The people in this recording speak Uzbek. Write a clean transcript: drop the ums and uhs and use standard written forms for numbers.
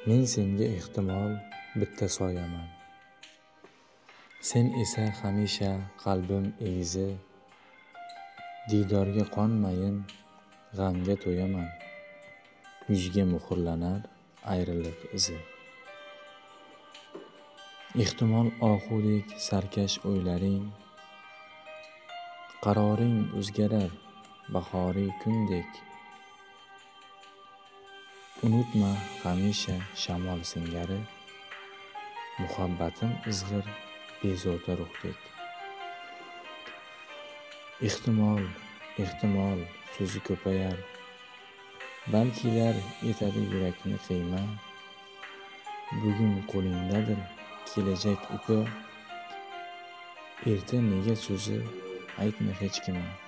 Men senga ehtimol bitta soyaman. Sen esa hamisha qalbim egizi. Diydorga qonmayin, g'amga to'yaman. Yuzga muhrlanar ayriliq izi. Ehtimol ohudek sarkash o'ylaring, qaroring o'zgarar bahoriy kundek. Unutma hamisha shamol singari, muhabbatim izg'ir bezovta ruhdek. Ehtimol so'zi ko'payar, balkilar yetadi yurakni qiyma. Bugun qo'lingdadir kelajak ipi, erta nega so'zi aytma hech kimga.